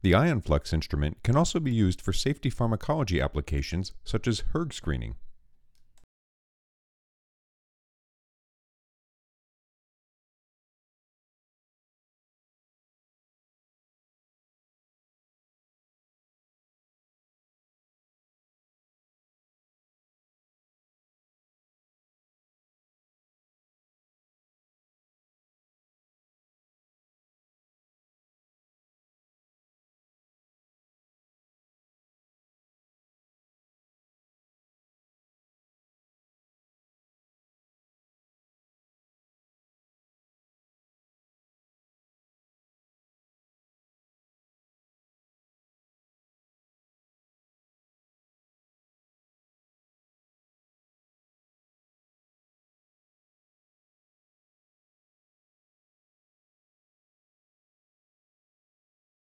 The IonFlux instrument can also be used for safety pharmacology applications such as hERG screening.